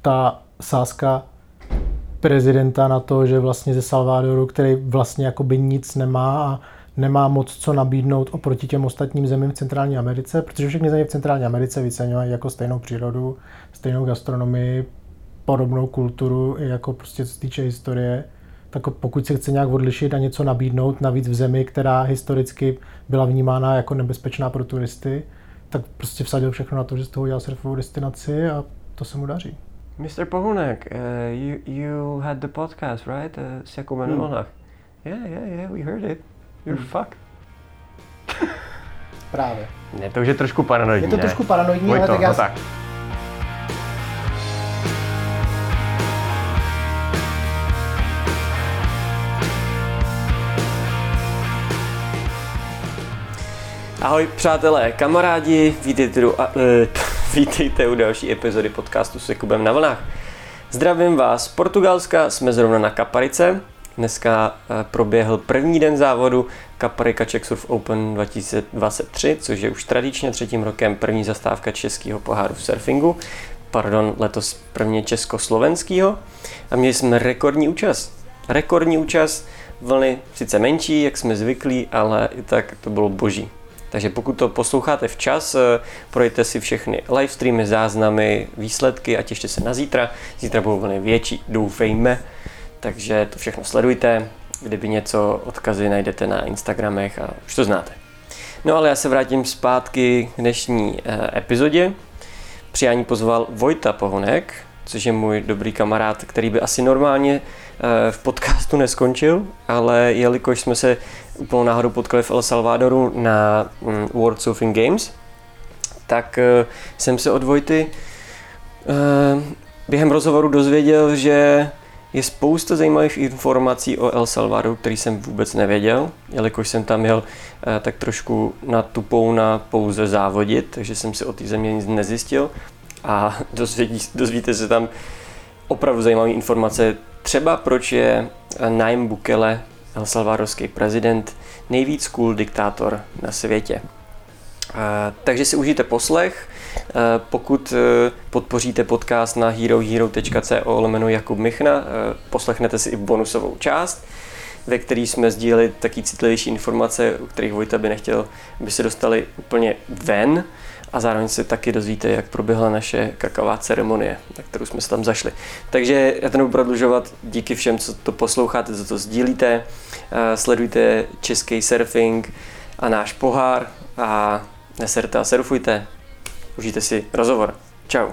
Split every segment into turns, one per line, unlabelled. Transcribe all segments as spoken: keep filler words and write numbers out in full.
ta sázka prezidenta na to, že vlastně ze Salvadoru, který vlastně jakoby nic nemá a nemá moc co nabídnout oproti těm ostatním zemím v Centrální Americe, protože všechny země v Centrální Americe vyceňují jako stejnou přírodu, stejnou gastronomii, podobnou kulturu, i jako prostě co se týče historie. Tak pokud se chce nějak odlišit a něco nabídnout, navíc v zemi, která historicky byla vnímána jako nebezpečná pro turisty, tak prostě vsadil všechno na to, že z toho udělal surfovou destinaci a to se mu daří.
mister Pohunek, uh, you, you had the podcast, right? Uh, s Jakubem na vlnách. Yeah, yeah, yeah, we heard it. You're hmm. fucked.
Právě.
Ne, to už je trošku paranoidní,
Je to
ne?
trošku paranoidní,
Vojto,
ale tak já...
No tak. Ahoj přátelé, kamarádi, vítejte u, a, e, vítejte u další epizody podcastu s Jakubem na vlnách. Zdravím vás z Portugalska, jsme zrovna na Kaparice. Dneska e, proběhl první den závodu Kaparika Czech Surf Open dva tisíce dvacet tři, což je už tradičně třetím rokem první zastávka českého poháru v surfingu. Pardon, letos prvně československého. A měli jsme rekordní účast. Rekordní účast, vlny sice menší, jak jsme zvyklí, ale i tak to bylo boží. Takže pokud to posloucháte včas, projďte si všechny livestreamy, záznamy, výsledky a těšte se na zítra. Zítra budou vlny větší, doufejme. Takže to všechno sledujte. Kdyby něco, odkazy najdete na Instagramech a už to znáte. No ale já se vrátím zpátky k dnešní eh, epizodě. Přijání pozval Vojta Pohunek, což je můj dobrý kamarád, který by asi normálně eh, v podcastu neskončil, ale jelikož jsme se úplnou náhodou potkali v El Salvadoru na mm, World Surfing Games, tak uh, jsem se od Vojty uh, během rozhovoru dozvěděl, že je spousta zajímavých informací o El Salvadoru, který jsem vůbec nevěděl, jelikož jsem tam jel uh, tak trošku na tupou na pouze závodit, takže jsem si o té země nic nezjistil a dozvědí, dozvíte se tam opravdu zajímavé informace, třeba proč je Nayib Bukele, El Salvadorský prezident, nejvíc cool diktátor na světě. Uh, takže si užijte poslech. Uh, pokud uh, podpoříte podcast na herohero tečka co lomeno Jakub Michna, uh, poslechnete si i bonusovou část, ve které jsme sdíleli taky citlivější informace, o kterých Vojta by nechtěl, aby se dostali úplně ven. A zároveň si taky dozvíte, jak proběhla naše kakaová ceremonie, na kterou jsme se tam zašli. Takže já to nebudu prodlužovat. Díky všem, co to posloucháte, co to sdílíte. Sledujte český surfing a náš pohár a neserte a surfujte. Užijte si rozhovor. Čau.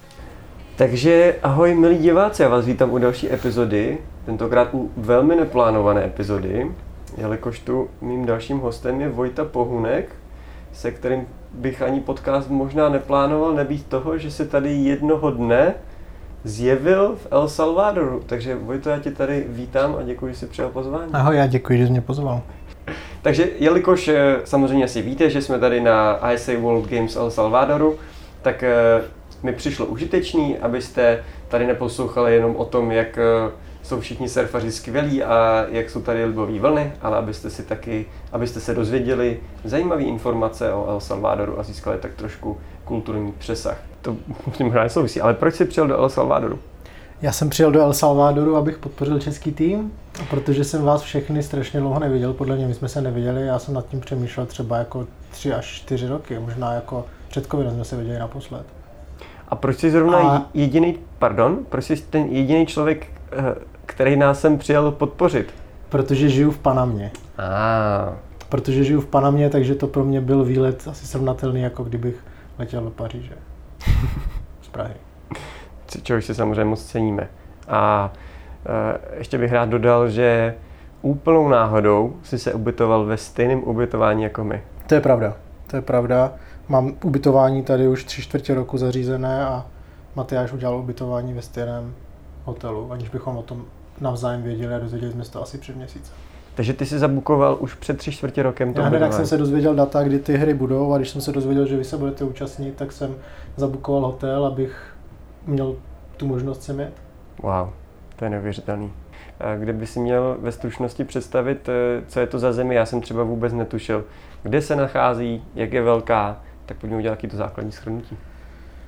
Takže ahoj milí diváci, já vás vítám u další epizody, tentokrát u velmi neplánované epizody, jelikož tu mým dalším hostem je Vojta Pohunek, se kterým bych ani podcast možná neplánoval, nebýt toho, že se tady jednoho dne zjevil v El Salvadoru. Takže Vojto, já tě tady vítám a děkuji, že jsi přijal pozvání.
Ahoj, já děkuji, že jsi mě pozval.
Takže jelikož samozřejmě si víte, že jsme tady na I S A World Games El Salvadoru, tak mi přišlo užitečný, abyste tady neposlouchali jenom o tom, jak jsou všichni surfaři skvělí a jak jsou tady libové vlny, ale abyste si taky, abyste se dozvěděli zajímavé informace o El Salvadoru a získali tak trošku kulturní přesah. To možná nesouvisí, ale proč jsi přijel do El Salvadoru?
Já jsem přijel do El Salvadoru, abych podpořil český tým, protože jsem vás všechny strašně dlouho neviděl, podle mě my jsme se neviděli, já jsem nad tím přemýšlel třeba jako tři až čtyři roky, možná jako před covidem jsme se viděli naposled.
A proč jsi zrovna a... jediný, pardon, proč jsi ten jediný člověk, který nás sem přijel podpořit?
Protože žiju v Panamě.
Ah.
Protože žiju v Panamě, takže to pro mě byl výlet asi srovnatelný, jako kdybych letěl do Paříže. Z Prahy.
Čehož si samozřejmě moc ceníme. A e, ještě bych rád dodal, že úplnou náhodou jsi se ubytoval ve stejném ubytování jako my.
To je pravda. To je pravda. Mám ubytování tady už tři čtvrtě roku zařízené a Matyáš udělal ubytování ve stejném hotelu, aniž bychom o tom navzájem věděli a dozvěděli jsme se to asi před měsícem.
Takže ty jsi zabukoval už před tři čtvrtě rokem to
Já hned, jak jsem se dozvěděl data, kdy ty hry budou a když jsem se dozvěděl, že vy se budete účastnit, tak jsem zabukoval hotel, abych měl tu možnost sem jet.
Wow, to je neuvěřitelný. A kdyby si měl ve stručnosti představit, co je to za zemi, já jsem třeba vůbec netušil, kde se nachází, jak je velká, tak pojďme udělat taky to základní shrnutí.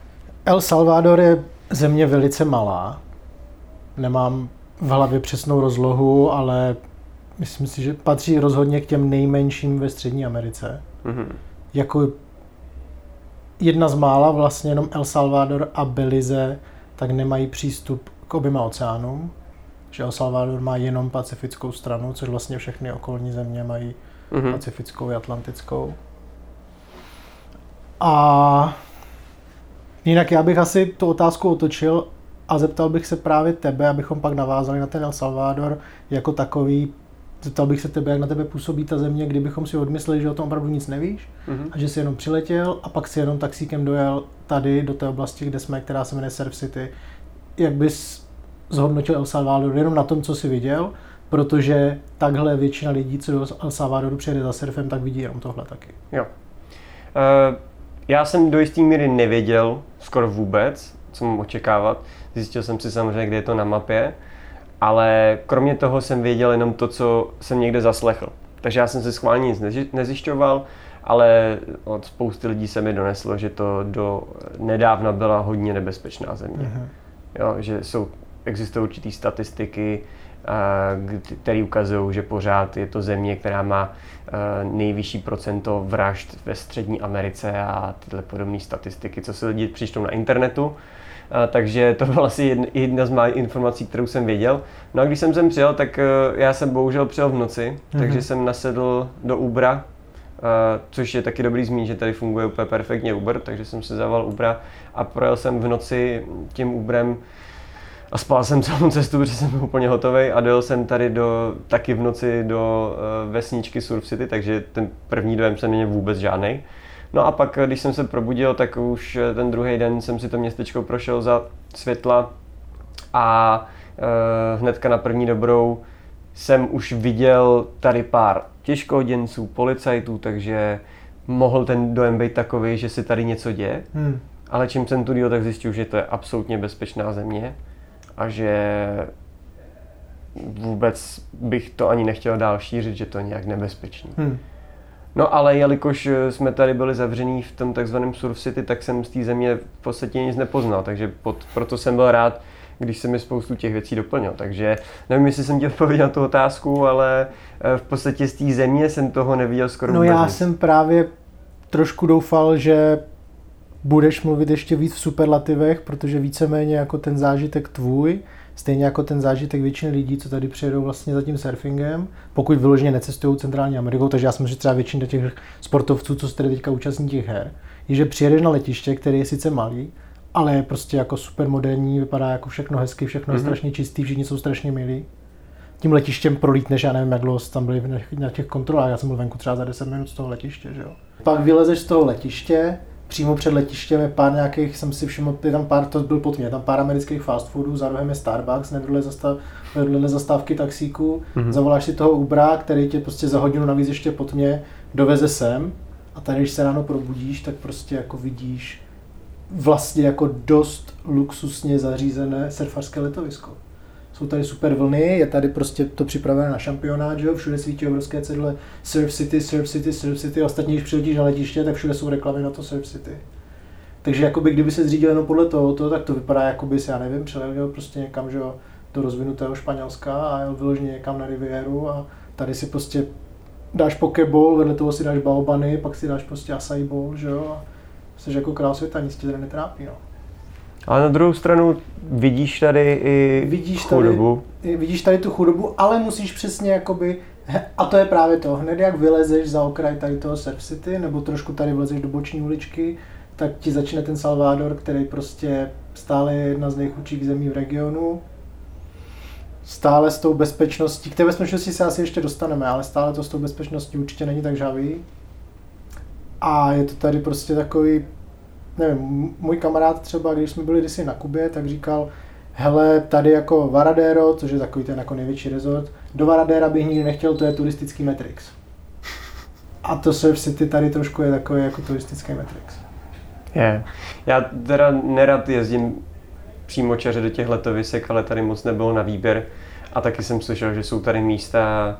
El Salvador je země velice malá. Nemám v hlavě přesnou rozlohu, ale myslím si, že patří rozhodně k těm nejmenším ve Střední Americe. Mm-hmm. Jako jedna z mála vlastně jenom El Salvador a Belize tak nemají přístup k oběma oceánům. Že El Salvador má jenom pacifickou stranu, což vlastně všechny okolní země mají mm-hmm. pacifickou i atlantickou. A jinak já bych asi tu otázku otočil a zeptal bych se právě tebe, abychom pak navázali na ten El Salvador jako takový. Zeptal bych se tebe, jak na tebe působí ta země, kdybychom si odmysleli, že o tom opravdu nic nevíš mm-hmm. a že jsi jenom přiletěl a pak si jenom taxíkem dojel tady do té oblasti, kde jsme, která se jmenuje Surf City. Jak bys zhodnotil El Salvador jenom na tom, co jsi viděl, protože takhle většina lidí, co do El Salvadoru přijede za surfem, tak vidí jenom tohle taky.
Jo. Uh, já jsem do jisté míry nevěděl skoro vůbec, co mám očekávat. Zjistil jsem si samozřejmě, kde je to na mapě, ale kromě toho jsem věděl jenom to, co jsem někde zaslechl. Takže já jsem si schválně nic nezjišťoval, ale od spousty lidí se mi doneslo, že to do nedávna byla hodně nebezpečná země. Mm-hmm. Jo, že jsou, existují určitý statistiky, které ukazují, že pořád je to země, která má nejvyšší procento vražd ve Střední Americe a tyhle podobné statistiky, co si lidi přičtou na internetu. Takže to byla asi jedna, jedna z mých informací, kterou jsem věděl. No a když jsem sem přijel, tak já jsem bohužel přijel v noci, mm-hmm. takže jsem nasedl do Ubera, což je taky dobrý zmínit, že tady funguje úplně perfektně Uber, takže jsem si zavolal Ubera a projel jsem v noci tím Uberem a spal jsem celou cestu, protože jsem byl úplně hotovej a dojel jsem tady do, taky v noci do vesničky Surf City, takže ten první dojem jsem neměl vůbec žádnej. No a pak, když jsem se probudil, tak už ten druhý den jsem si to městečko prošel za světla a e, hnedka na první dobrou jsem už viděl tady pár těžkoděnců, policajtů, takže mohl ten dojem být takový, že si tady něco děje. Hmm. Ale čím jsem tu díl, tak zjistil, že to je absolutně bezpečná země a že vůbec bych to ani nechtěl dál šířit, že to je nějak nebezpečný. Hmm. No ale jelikož jsme tady byli zavření v tom takzvaném Surf City, tak jsem z té země v podstatě nic nepoznal, takže pod, proto jsem byl rád, když jsem mi spoustu těch věcí doplnil. Takže nevím, jestli jsem ti odpověděl na tu otázku, ale v podstatě z té země jsem toho neviděl skoro vůbec.
No já jsem právě trošku doufal, že budeš mluvit ještě víc v superlativech, protože víceméně jako ten zážitek tvůj, stejně jako ten zážitek většiny lidí, co tady přijedou vlastně za tím surfingem, pokud vyloženě necestují centrální Amerikou, takže já jsem si třeba většina těch sportovců, co se tady teďka účastní těch her, je, že přijedeš na letiště, který je sice malý, ale je prostě jako super moderní, vypadá jako všechno hezky, všechno mm-hmm. je strašně čistý, všichni jsou strašně milí. Tím letištěm prolítneš, já nevím, jak dlouho tam byli na těch kontrolách, já jsem byl venku třeba za deset minut z toho letiště, že jo. Pak vylezeš z toho letiště, přímo před letištěm je pár nějakých, jsem si všiml, je tam pár, to byl pod mě, tam pár amerických fast foodů, za rohem je Starbucks, vedle zastav, zastávky taxíku, mm-hmm. zavoláš si toho Ubera, který tě prostě za hodinu navíc ještě pod mě doveze sem a tady, když se ráno probudíš, tak prostě jako vidíš vlastně jako dost luxusně zařízené surfařské letovisko. Jsou tady super vlny, je tady prostě to připravené na šampionát, že jo, všude svítí obrovské cedule Surf City, Surf City, Surf City, a ostatně, když přiletíš na letiště, tak všude jsou reklamy na to Surf City. Takže jakoby, kdyby se zřídil jenom podle tohoto, tak to vypadá, jako bys, já nevím, přijel prostě někam, že jo, do rozvinutého Španělska a jel vyloženě někam na Rivieru a tady si prostě dáš pokeball, vedle toho si dáš baobany, pak si dáš prostě acai bowl, že jo, a jsi jako král světa, nic tě tady netrápí, no.
Ale na druhou stranu vidíš tady i
vidíš
chudobu.
Tady, vidíš tady tu chudobu, ale musíš přesně jakoby, a to je právě to, hned jak vylezeš za okraj tady toho Surf City, nebo trošku tady vlezeš do boční uličky, tak ti začne ten Salvador, který prostě stále je jedna z nejchudších zemí v regionu. Stále s tou bezpečností, k té bezpečnosti se asi ještě dostaneme, ale stále to s tou bezpečností určitě není tak žavý. A je to tady prostě takový, nevím, můj kamarád třeba, když jsme byli kdysi na Kubě, tak říkal, hele, tady jako Varadero, což je takový ten jako největší resort, do Varadera bych nikdy nechtěl, to je turistický Matrix. A to Surf City tady trošku je takový jako turistický Matrix.
Je. Já teda nerad jezdím přímočaře do těch letovisek, ale tady moc nebylo na výběr. A taky jsem slyšel, že jsou tady místa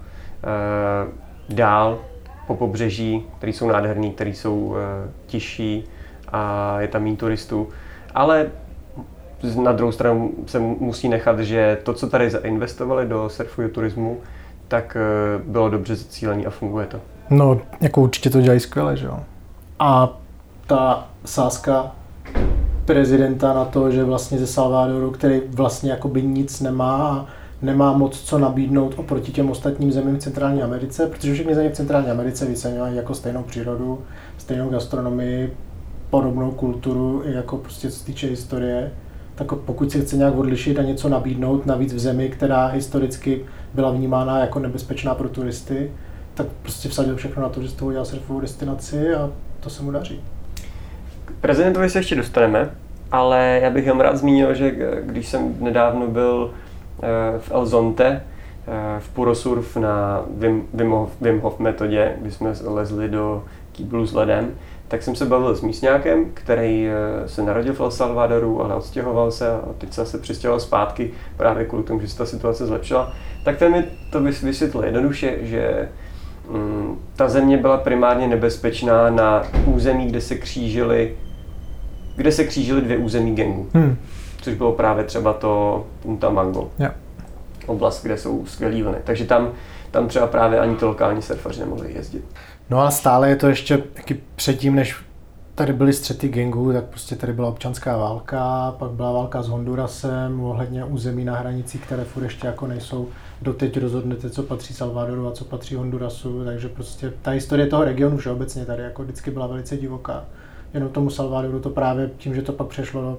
uh, dál po pobřeží, které jsou nádherné, které jsou uh, tižší a je tam méně turistů. ale na druhou stranu se musí nechat, že to, co tady zainvestovali do surfu turismu, tak bylo dobře zacílené a funguje to.
No, jako určitě to dělají skvěle, že jo. A ta sázka prezidenta na to, že vlastně ze Salvadoru, který vlastně jakoby nic nemá a nemá moc co nabídnout oproti těm ostatním zemím v Centrální Americe, protože všechny země v Centrální Americe vyceňují jako stejnou přírodu, stejnou gastronomii, podobnou kulturu, i jako prostě co se týče historie. Tak pokud se chce nějak odlišit a něco nabídnout, navíc v zemi, která historicky byla vnímána jako nebezpečná pro turisty, tak prostě vsadil všechno na to, že z toho udělal surfovou destinaci a to se mu daří.
K prezidentovi se ještě dostaneme, ale já bych jenom rád zmínil, že když jsem nedávno byl v El Zonte, v Purosurf na Wim, Wim, Hof, Wim Hof metodě, kdy jsme lezli do kýblu s ledem, tak jsem se bavil s místňákem, který se narodil v El Salvadoru, ale odstěhoval se a teď se zase přistěhoval zpátky právě kvůli tomu, že se ta situace zlepšila. Tak ten mi to vysvětlil jednoduše, že mm, ta země byla primárně nebezpečná na území, kde se křížily kde se křížily dvě území gangu. Hmm. Což bylo právě třeba to Punta Mango. Yeah. Oblast, kde jsou skvělý vlny. Takže tam, tam třeba právě ani ty lokální surfaři nemohli jezdit.
No a stále je to ještě taky předtím, než tady byly střety gangů, tak prostě tady byla občanská válka, pak byla válka s Hondurasem, ohledně území na hranicích, které furt ještě jako nejsou. Doteď rozhodnete, co patří Salvadoru a co patří Hondurasu, takže prostě ta historie toho regionu všeobecně tady jako vždycky byla velice divoká. Jenom tomu Salvadoru to právě tím, že to pak přešlo do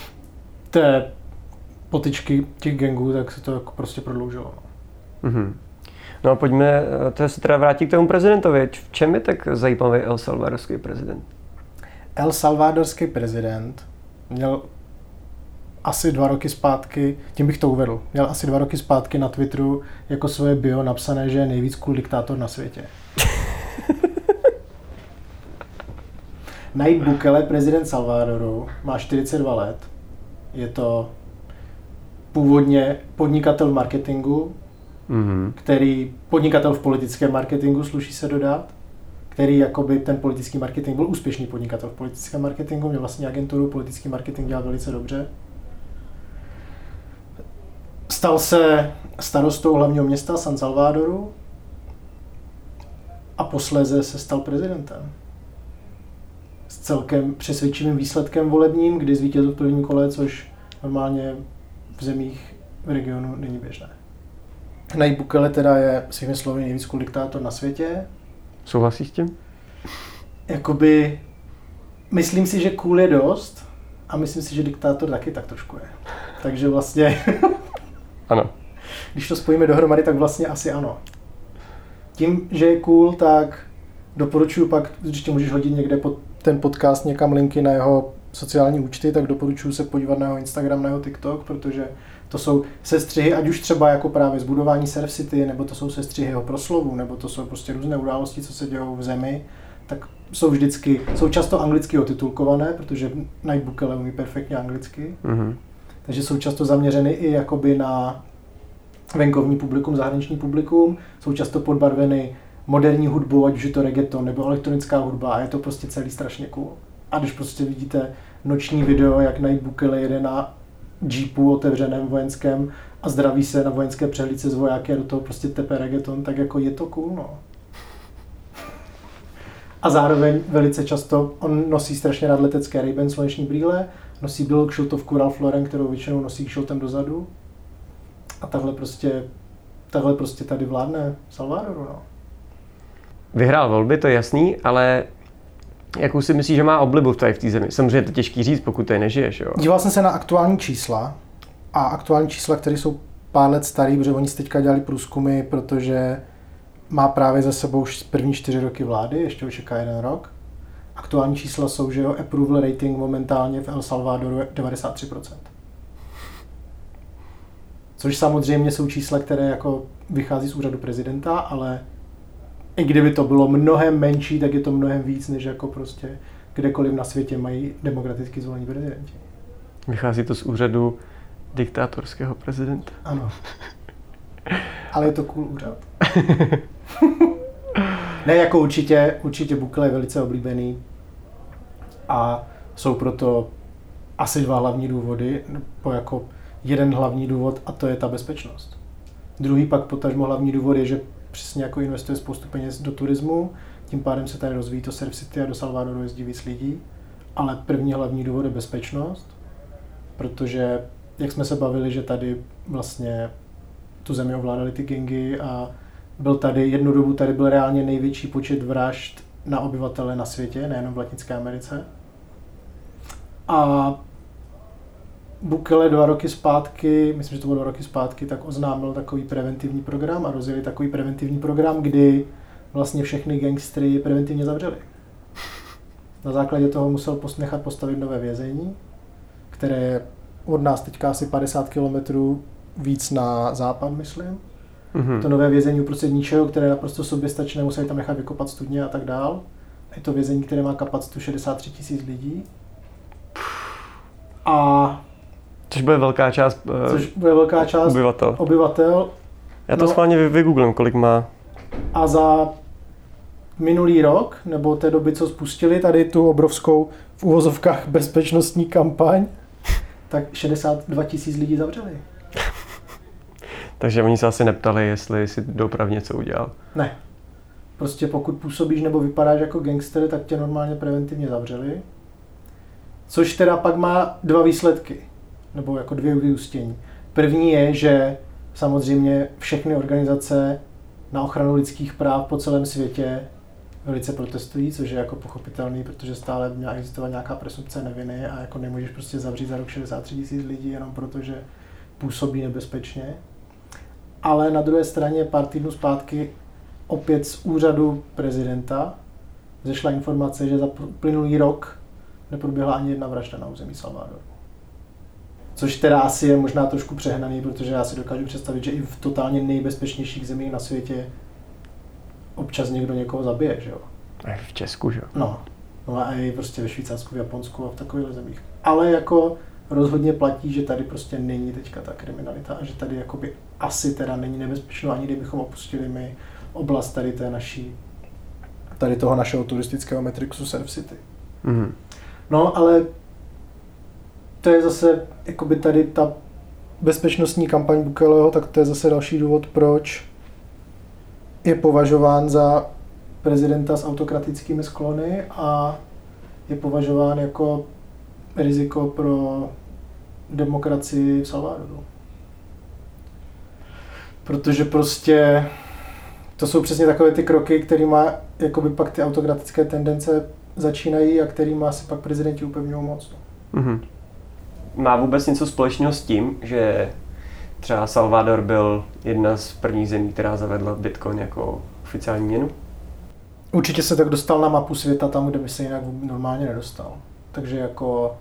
té potyčky těch gangů, tak se to jako prostě prodloužilo.
Mm-hmm. No a pojďme to se teda vrátit k tomu prezidentovi. V čem je tak zajímavý El Salvadorský prezident?
El Salvadorský prezident měl asi dva roky zpátky, tím bych to uvedl, měl asi dva roky zpátky na Twitteru jako svoje bio napsané, že je nejvíc cool diktátor na světě. Nayib Bukele, prezident Salvadoru, má čtyřicet dva let. Je to původně podnikatel v marketingu, mm-hmm. který podnikatel v politickém marketingu, sluší se dodat, který jakoby ten politický marketing byl úspěšný podnikatel v politickém marketingu, měl vlastní agenturu, politický marketing dělal velice dobře. Stal se starostou hlavního města San Salvadoru a posléze se stal prezidentem. S celkem přesvědčivým výsledkem volebním, kdy zvítězil v prvním kole, což normálně v zemích v regionu není běžné. Nayib Bukele teda je svými slovy nejvíc cool diktátor na světě.
Souhlasíš s tím?
Jakoby, myslím si, že cool je dost a myslím si, že diktátor taky tak trošku je. Takže vlastně,
ano.
Když to spojíme dohromady, tak vlastně asi ano. Tím, že je cool, tak doporučuji pak, když tě můžeš hodit někde pod ten podcast někam linky na jeho sociální účty, tak doporučuji se podívat na jeho Instagram, na jeho TikTok, protože to jsou sestřihy, ať už třeba jako právě zbudování Surf City, nebo to jsou sestřihy jeho proslovů, nebo to jsou prostě různé události, co se dějou v zemi, tak jsou vždycky, jsou často anglicky otitulkované, protože Nayib Bukele umí perfektně anglicky, mm-hmm. takže jsou často zaměřeny i jakoby na venkovní publikum, zahraniční publikum, jsou často podbarveny moderní hudbou, ať už je to reggaeton nebo elektronická hudba a je to prostě celý strašně cool. A když prostě vidíte noční video, jak Nayib Bukele jede na jeepu otevřeném vojenském a zdraví se na vojenské přehlídce z vojáky a do toho prostě tepe reggaeton, tak jako je to cool, no. A zároveň velice často on nosí strašně rád letecké Ray-Ban sluneční brýle, nosí bílou kšiltovku Ralph Lauren, kterou většinou nosí kšiltem dozadu. A takhle prostě, takhle prostě tady vládne Salvadoru, no.
Vyhrál volby, to je jasný, ale jakou si myslíš, že má oblibu tady v té zemi? Samozřejmě je to těžký říct, pokud tady nežiješ, jo?
Díval jsem se na aktuální čísla a aktuální čísla, které jsou pár let starý, protože oni si teďka dělali průzkumy, protože má právě za sebou první čtyři roky vlády, ještě ho čeká jeden rok. Aktuální čísla jsou, že jeho approval rating momentálně v El Salvadoru je devadesát tři procent. Což samozřejmě jsou čísla, které jako vychází z úřadu prezidenta, ale i kdyby to bylo mnohem menší, tak je to mnohem víc, než jako prostě kdekoliv na světě mají demokraticky zvolení prezidenti.
Vychází to z úřadu diktátorského prezidenta.
Ano. Ale je to cool úřad. Ne, jako určitě, určitě Bukele je velice oblíbený a jsou proto asi dva hlavní důvody, po jako jeden hlavní důvod, a to je ta bezpečnost. Druhý pak potažmo hlavní důvod je, že přesně jako investuje spoustu peněz do turismu, tím pádem se tady rozvíjí to Surf City a do Salvadoru jezdí víc lidí. Ale první hlavní důvod je bezpečnost, protože jak jsme se bavili, že tady vlastně tu zemi ovládali ty gangy a byl tady, jednu dobu tady byl reálně největší počet vražd na obyvatele na světě, nejenom v Latinské Americe. A Bukele dva roky zpátky, myslím, že to bylo dva roky zpátky, tak oznámil takový preventivní program a rozjeli takový preventivní program, kdy vlastně všechny gangstry preventivně zavřeli. Na základě toho musel nechat postavit nové vězení, které je od nás teďka asi padesát kilometrů víc na západ, myslím. Mm-hmm. To nové vězení uprostřed ničeho, které je naprosto soběstačné, museli tam nechat vykopat studně a tak dál. Je to vězení, které má kapacitu šedesát tři tisíc lidí. A
Což bude velká část,
což bude velká část
obyvatel.
obyvatel.
Já to
no,
schválně vygooglím, kolik má.
A za minulý rok, nebo té doby, co spustili tady tu obrovskou v uvozovkách bezpečnostní kampaň, tak šedesát dva tisíc lidí zavřeli.
Takže oni se asi neptali, jestli si dopravně něco udělal.
Ne. Prostě pokud působíš nebo vypadáš jako gangster, tak tě normálně preventivně zavřeli. Což teda pak má dva výsledky, nebo jako dvě vyústění. První je, že samozřejmě všechny organizace na ochranu lidských práv po celém světě velice protestují, což je jako pochopitelný, protože stále měla existovat nějaká presumpce neviny a jako nemůžeš prostě zavřít za rok šedesát tři tisíc lidí jenom proto, že působí nebezpečně. Ale na druhé straně pár týdnů zpátky opět z úřadu prezidenta zešla informace, že za plynulý rok neproběhla ani jedna vražda na území Salvadoru. Což teda asi je možná trošku přehnaný, protože já si dokážu představit, že i v totálně nejbezpečnějších zemích na světě občas někdo někoho zabije, že jo?
A v Česku, že jo?
No, no a i prostě ve Švýcarsku, v Japonsku a v takových zemích. Ale jako rozhodně platí, že tady prostě není teďka ta kriminalita a že tady jakoby asi teda není nebezpečno, ani kdybychom opustili my oblast tady té naší, tady toho našeho turistického metrixu Surf City.
Mm.
No, ale to je zase, jakoby tady ta bezpečnostní kampaň Bukeleho, tak to je zase další důvod, proč je považován za prezidenta s autokratickými sklony a je považován jako riziko pro demokracii v Salvadoru. Protože prostě to jsou přesně takové ty kroky, kterýma jakoby pak ty autokratické tendence začínají a kterýma si pak prezidenti upevňují moc.
Mm-hmm. Má vůbec něco společného s tím, že třeba Salvador byl jedna z prvních zemí, která zavedla Bitcoin jako oficiální měnu?
Určitě se tak dostal na mapu světa tam, kde by se jinak normálně nedostal. Takže jako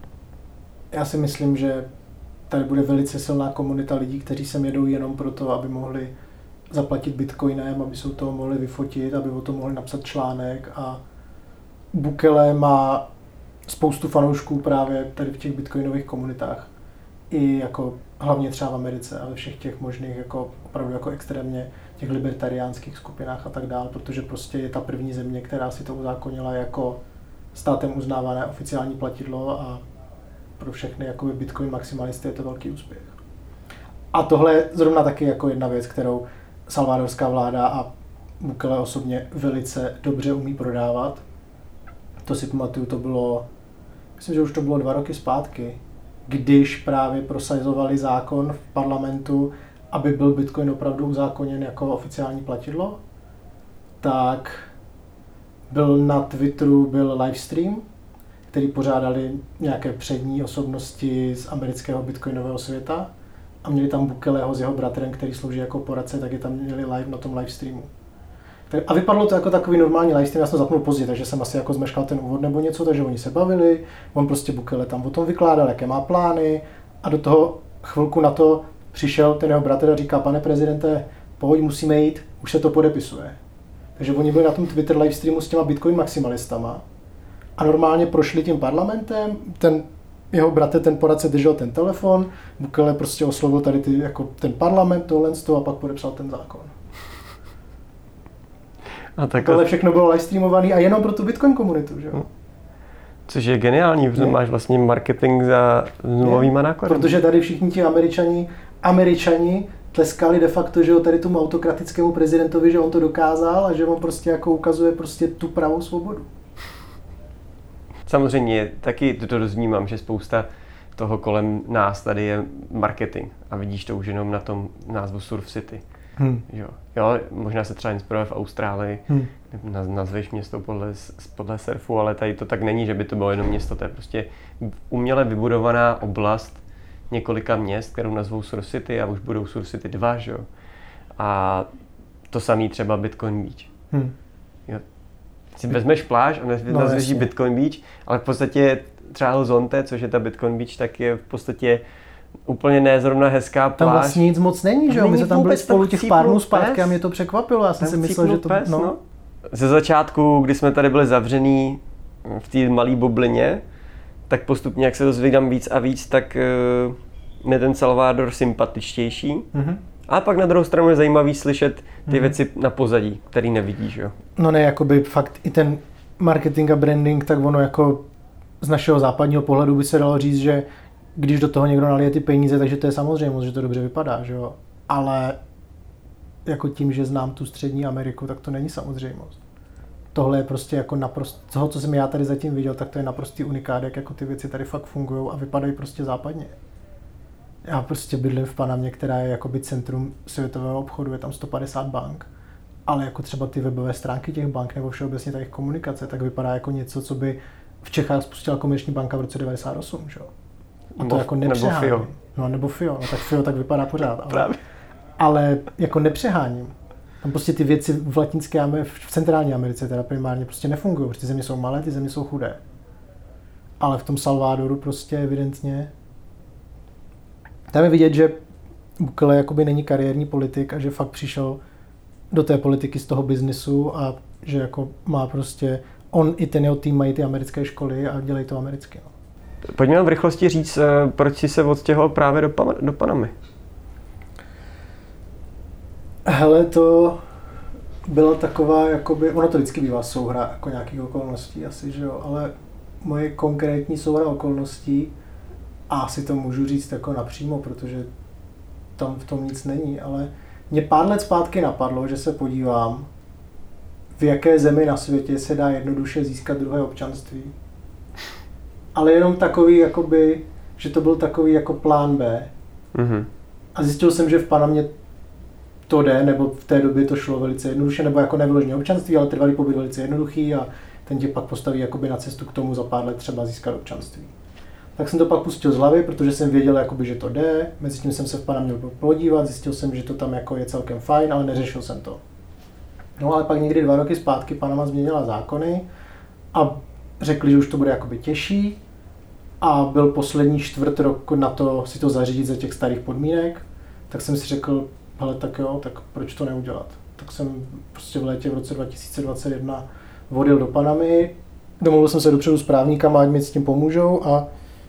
já si myslím, že tady bude velice silná komunita lidí, kteří sem jedou jenom proto, aby mohli zaplatit bitcoinem, aby se u toho mohli vyfotit, aby o tom mohli napsat článek a Bukele má spoustu fanoušků právě tady v těch bitcoinových komunitách. I jako hlavně třeba v Americe, ale všech těch možných jako opravdu jako extrémně těch libertariánských skupinách a tak dále, protože prostě je ta první země, která si to uzákonila jako státem uznávané oficiální platidlo a pro všechny jakoby Bitcoin maximalisty je to velký úspěch. A tohle je zrovna taky jako jedna věc, kterou salvadorská vláda a Bukele osobně velice dobře umí prodávat. To si pamatuju, to bylo, myslím, že už to bylo dva roky zpátky, když právě prosazovali zákon v parlamentu, aby byl Bitcoin opravdu uzákoněn jako oficiální platidlo, tak byl na Twitteru byl livestream, který pořádali nějaké přední osobnosti z amerického bitcoinového světa a měli tam Bukeleho s jeho bratrem, který slouží jako poradce, tak je tam měli live na tom livestreamu. A vypadalo to jako takový normální livestream, já jsem to zapnul pozdě, takže jsem asi jako zmeškal ten úvod nebo něco, takže oni se bavili, on prostě Bukele tam o tom vykládal, jaké má plány a do toho chvilku na to přišel ten jeho bratr a říká, pane prezidente, pojď, musíme jít, už se to podepisuje. Takže oni byli na tom Twitter livestreamu s těma Bitcoin maximalistama a normálně prošli tím parlamentem, ten jeho bratr, ten poradce držel ten telefon, Bukele prostě oslovil tady ty, jako ten parlament, tohle a pak podepsal ten zákon. A tohle všechno bylo livestreamovaný a jenom pro tu Bitcoin komunitu, že jo?
Což je geniální, protože máš vlastně marketing za nulovýma náklady.
Protože tady všichni ti Američani, Američani tleskali de facto, že jo, tady tomu autokratickému prezidentovi, že on to dokázal a že on prostě jako ukazuje prostě tu pravou svobodu.
Samozřejmě taky to rozumím, že spousta toho kolem nás tady je marketing a vidíš to už jenom na tom názvu Surf City. Hmm. Jo. jo, možná se třeba inspiruje v Austrálii, hmm. nazveš město podle, podle surfu, ale tady to tak není, že by to bylo jenom město, to je prostě uměle vybudovaná oblast několika měst, kterou nazvou Surf City a už budou Surf City dva, že jo. A to samý třeba Bitcoin Beach. Hmm. Jo. Si vezmeš pláž a nazveš no, Bitcoin Beach, ale v podstatě třeba Lozonte, což je ta Bitcoin Beach, tak je v podstatě úplně ne zrovna hezká pláž.
Tam vlastně nic moc není, že jo? My jsme tam byli spolu těch pár dnů zpátky a mě to překvapilo. Já jsem si myslel, že to...
Pes, no. No. Ze začátku, kdy jsme tady byli zavřený v té malé bublině, tak postupně, jak se dozvídám víc a víc, tak uh, je ten Salvador sympatičtější. Mm-hmm. A pak na druhou stranu je zajímavý slyšet ty mm-hmm. věci na pozadí, který nevidíš, jo?
No ne, jakoby fakt i ten marketing a branding, tak ono jako z našeho západního pohledu by se dalo říct, že když do toho někdo nalije ty peníze, takže to je samozřejmost, že to dobře vypadá, že jo. Ale jako tím, že znám tu střední Ameriku, tak to není samozřejmost. Tohle je prostě jako naprosto, toho, co jsem já tady zatím viděl, tak to je naprostý unikát, jak jako ty věci tady fakt fungují a vypadají prostě západně. Já prostě bydlím v Panamě, která je jakoby centrum světového obchodu, je tam sto padesát bank, ale jako třeba ty webové stránky těch bank nebo všeobecně ta jejich komunikace, tak vypadá jako něco, co by v Čechách spustila Komerční banka v roce devadesát osm, že jo. A to nebo, jako nepřeháním. Nebo F I O. No nebo F I O, no tak F I O tak vypadá pořád. Ale, ale jako nepřeháním. Tam prostě ty věci v Latinské Americe, v centrální Americe teda primárně prostě nefungují, protože ty země jsou malé, ty země jsou chudé. Ale v tom Salvadoru prostě evidentně tam je vidět, že Bukele jakoby není kariérní politik a že fakt přišel do té politiky z toho biznisu a že jako má prostě, on i ten jeho tým mají ty americké školy a dělají to americky. No.
Pojďme nám v rychlosti říct, proč jsi se odstěhoval právě do, Pan- do Panamy?
Hele, to byla taková, jakoby, ono to vždycky bývá souhra jako nějakých okolností asi, že jo, ale moje konkrétní souhra okolností, a asi to můžu říct jako napřímo, protože tam v tom nic není, ale mě pár let zpátky napadlo, že se podívám, v jaké zemi na světě se dá jednoduše získat druhé občanství. Ale jenom takový, jakoby, že to byl takový jako plán B. Mm-hmm. A zjistil jsem, že v Panamě to jde, nebo v té době to šlo velice jednoduše, nebo jako nevyloženě občanství, ale trvalý pobyt velice jednoduchý a ten tě pak postaví jakoby na cestu k tomu za pár let třeba získat občanství. Tak jsem to pak pustil z hlavy, protože jsem věděl, jakoby, že to jde, mezi tím jsem se v Panamě měl podívat, zjistil jsem, že to tam jako je celkem fajn, ale neřešil jsem to. No ale pak někdy dva roky zpátky Panama změnila zákony a řekli, že už to bude jakoby těžší a byl poslední čtvrt rok na to si to zařídit za těch starých podmínek, tak jsem si řekl, hele tak jo, tak proč to neudělat. Tak jsem prostě v létě v roce dva tisíce dvacet jedna odjel do Panamy, domluvil jsem se dopředu s právníkama, ať mi s tím pomůžou a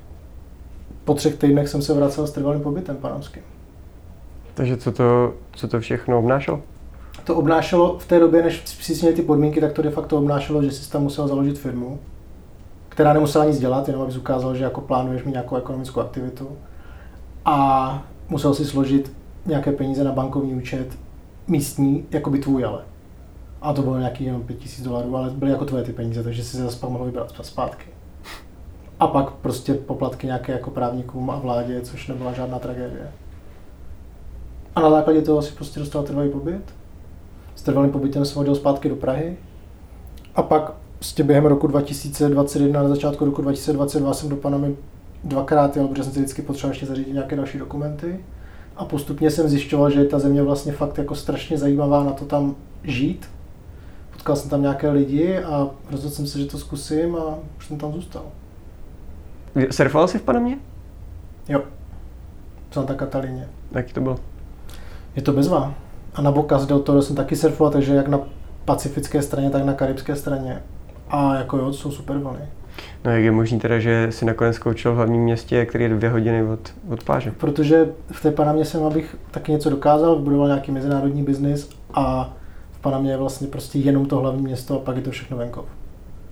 po třech týdnech jsem se vracel s trvalým pobytem panamským.
Takže co to, co to všechno obnášelo?
To obnášelo v té době, než přísně ty podmínky, tak to de facto obnášelo, že jsi tam musel založit firmu, která nemusela nic dělat, jenom abys ukázal, že jako plánuješ mít nějakou ekonomickou aktivitu. A musel si složit nějaké peníze na bankovní účet místní, jako by tvůj, ale. A to bylo nějaký jenom pět tisíc dolarů, ale byly jako tvoje ty peníze, takže si se zase pak mohl vybrat zpátky. A pak prostě poplatky nějaké jako právníkům a vládě, což nebyla žádná tragédie. A na základě toho si prostě dostal trvalý pobyt. S trvalým pobytem jsem odjel zpátky do Prahy. A pak prostě během roku dva tisíce dvacet jedna, na začátku roku dva tisíce dvacet dva jsem do Panamy dvakrát jel, protože jsem si vždycky potřeboval ještě zařídit nějaké další dokumenty. A postupně jsem zjišťoval, že je ta země vlastně fakt jako strašně zajímavá na to tam žít. Potkal jsem tam nějaké lidi a rozhodl jsem se, že to zkusím a už jsem tam zůstal.
Surfoval jsi v Panamě?
Jo. V Santa Catalině.
Jaký to bylo?
Je to bezva. A na Bocas del Toro jsem taky surfoval, takže jak na pacifické straně, tak na karibské straně. A jako jo, to jsou super vlny.
No jak je možný teda, že si nakonec skoučil v hlavním městě, který je dvě hodiny od, od pláže?
Protože v té Panamě jsem, abych taky něco dokázal, vybudoval nějaký mezinárodní biznis a v Panamě je vlastně prostě jenom to hlavní město a pak je to všechno venkov.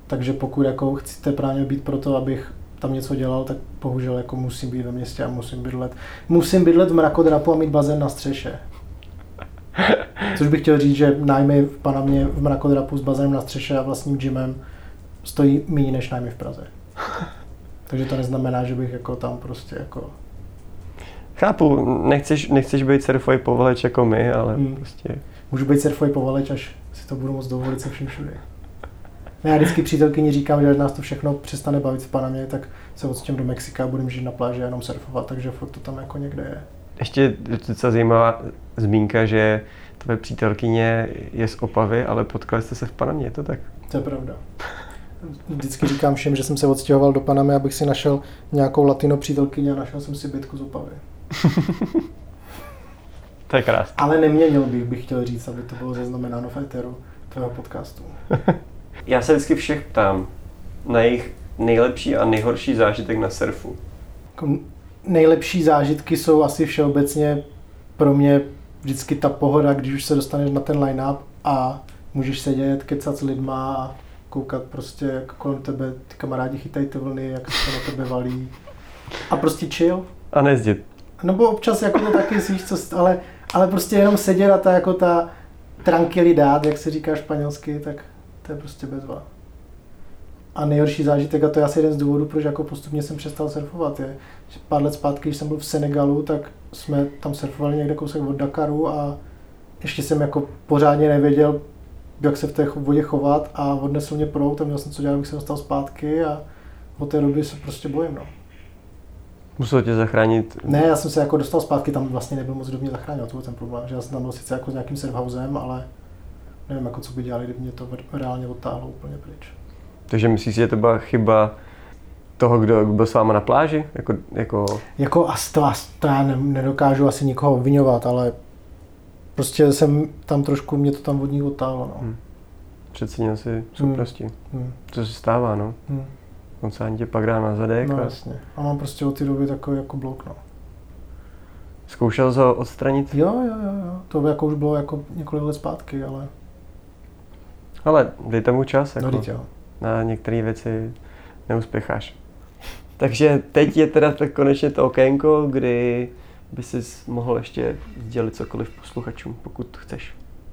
Takže pokud jako chcete právě být pro to, abych tam něco dělal, tak bohužel jako musím být ve městě a musím bydlet. Musím bydlet v mrakodrapu a mít bazén na střeše. Což bych chtěl říct, že nájmy v Panamě v mrakodrapu s bazénem na střeše a vlastním gymem stojí méně než nájmy v Praze. Takže to neznamená, že bych jako tam prostě jako...
Chápu, nechceš, nechceš být surfový povaleč jako my, ale hmm. prostě...
Můžu být surfový povaleč, až si to budu moc dovolit se vším všude. Já vždycky přítelkyni říkám, že až nás to všechno přestane bavit v Panamě, tak se odstěm do Mexika a budeme žít na pláži a jenom surfovat, takže furt to tam jako někde je.
Ještě docela zajímavá zmínka, že tvoje přítelkyně je z Opavy, ale potkali jste se v Panamě, je to tak?
To je pravda. Vždycky říkám všem, že jsem se odstěhoval do Panamy, abych si našel nějakou latino přítelkyni a našel jsem si bytku z Opavy.
To je krásné.
Ale neměnil bych, bych chtěl říct, aby to bylo zaznamenáno v éteru tvého podcastu.
Já se vždycky všech ptám na jejich nejlepší a nejhorší zážitek na surfu.
Nejlepší zážitky jsou asi všeobecně pro mě vždycky ta pohoda, když už se dostaneš na ten line-up a můžeš sedět, kecat s lidma a koukat prostě, jak kolem tebe ty kamarádi chytají ty vlny, jak se to na tebe valí. A prostě chill.
A nejezdit.
Nebo občas jako to taky víš co, ale, ale prostě jenom sedět a ta jako ta tranquilidad, jak se říká španělsky, tak to je prostě bezva. A nejhorší zážitek, a to je asi jeden z důvodů, proč jako postupně jsem přestal surfovat, je, že pár let zpátky, když jsem byl v Senegalu, tak jsme tam surfovali někde kousek od Dakaru a ještě jsem jako pořádně nevěděl, jak se v té vodě chovat a odnesl mě proud a měl jsem co dělat, abych se dostal zpátky a od té doby se prostě bojím, no.
Musel tě zachránit?
Ne, já jsem se jako dostal zpátky, tam vlastně nebyl moc, kdo mě zachránil, to byl ten problém, že já jsem tam byl sice jako s nějakým surfhousem, ale nevím, jako co by dělali, kdyby mě to reálně odtáhlo úplně pryč.
Takže myslíš, že to byla chyba toho, kdo byl s váma na pláži? Jako, jako...
jako asi to, to já nedokážu asi nikoho obviňovat, ale prostě jsem tam trošku, mě to tam od ní odtáhlo, no. Hmm.
Přecenil si schopnosti.
Hmm.
To se stává, no. Hmm. On se ani tě pak dá na zadek.
No
a...
jasně. A mám prostě od té doby takový jako blok, no.
Zkoušel jsi ho odstranit?
Jo, jo, jo, jo. To by jako už bylo jako několik let zpátky, ale...
Ale dejte mu čas, jako.
No, jo.
Na některé věci neuspěcháš. Takže teď je teda tak konečně to okénko, kdy by si mohl ještě sdělit cokoliv posluchačům, pokud chceš.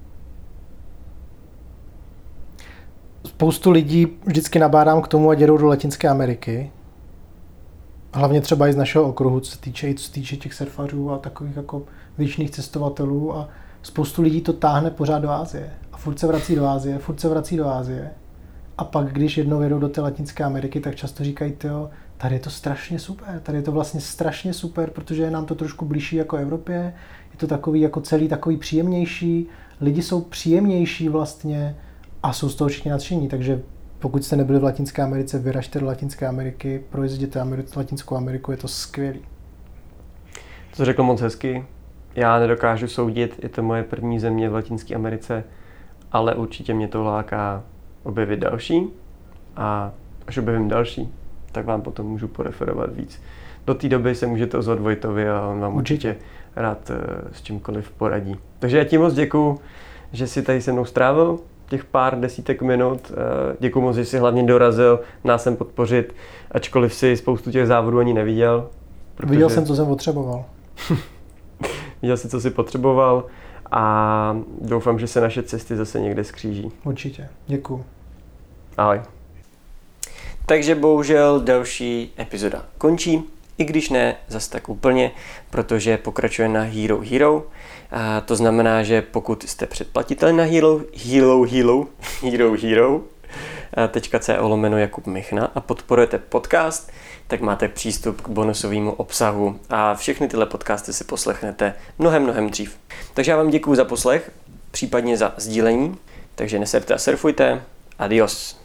Spoustu lidí vždycky nabádám k tomu, ať jedou do Latinské Ameriky. Hlavně třeba i z našeho okruhu, co se týče, co se týče těch surfařů a takových jako věčných cestovatelů. A spoustu lidí to táhne pořád do Asie. A furt se vrací do Asie, furt se vrací do Asie. A pak, když jednou jedou do té Latinské Ameriky, tak často říkají, tyjo, tady je to strašně super, tady je to vlastně strašně super, protože je nám to trošku blížší jako Evropě, je to takový jako celý takový příjemnější, lidi jsou příjemnější vlastně a jsou z toho všichni nadšení, takže pokud jste nebyli v Latinské Americe, vyražte do Latinské Ameriky, projezděte Ameriku, Latinskou Ameriku, je to skvělý.
To řekl moc hezky, já nedokážu soudit, je to moje první země v Latinské Americe, ale určitě mě to láká objevit další a až objevím další, tak vám potom můžu poreferovat víc. Do té doby se můžete ozvat Vojtovi a on vám určitě, určitě rád s čímkoliv poradí. Takže já ti moc děkuju, že jsi tady se mnou strávil těch pár desítek minut. Děkuju moc, že jsi hlavně dorazil nás sem podpořit, ačkoliv si spoustu těch závodů ani neviděl.
Protože... Viděl jsem, co jsem potřeboval.
Viděl jsi, co jsi potřeboval a doufám, že se naše cesty zase někde skříží.
Určitě. Děkuju.
Ahoj. Takže bohužel další epizoda končí, i když ne zas tak úplně, protože pokračuje na Hero Hero. A to znamená, že pokud jste předplatiteli na Hero Hero Hero Hero Hero .co lomeno Jakub Michna a podporujete podcast, tak máte přístup k bonusovému obsahu a všechny tyhle podcasty si poslechnete mnohem, mnohem dřív. Takže já vám děkuju za poslech, případně za sdílení, takže neserte a surfujte. Adios.